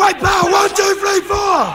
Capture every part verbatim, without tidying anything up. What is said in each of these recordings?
White power, one, two, three, four.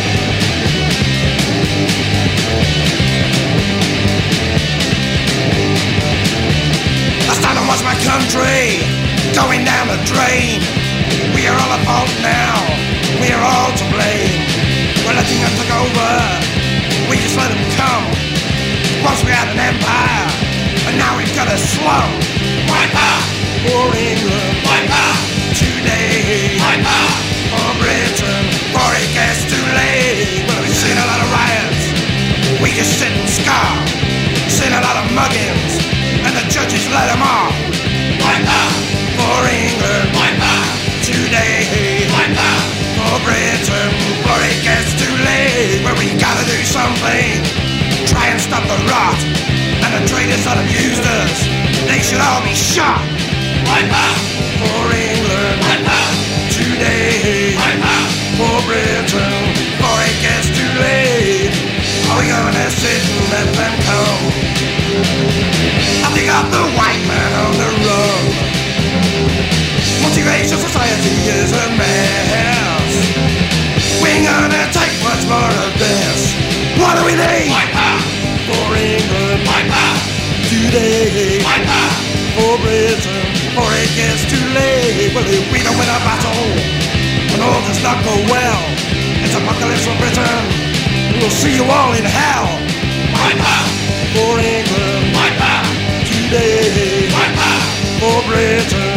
I stand and watch my country going down the drain. We are all at fault now, we are all to blame. We're letting them take over, we just let them come. Once we had an empire, and now we've got a slum. White power for England, white power today, white power for Britain, for it gets too late. Well, we've seen a lot of riots, we just sit and scar. Seen a lot of muggings, and the judges let them off. White power for England, white power today, white power for Britain, for it gets too late. Well, we gotta do something, try and stop the rot, and the traitors that have used us, they should all be shot. White power for England, white power today, white power for Britain, for it gets too late. Are we gonna sit and let them come? Have they got the white man on the run? Multiracial society is a mess. We ain't gonna take much more of this. What do we need? White power for England, white power today, white power for Britain, for it gets too late. Well, if we don't win a battle, when all does not go well, it's apocalypse for Britain. We'll see you all in hell. White power for England, white power today, white power for Britain.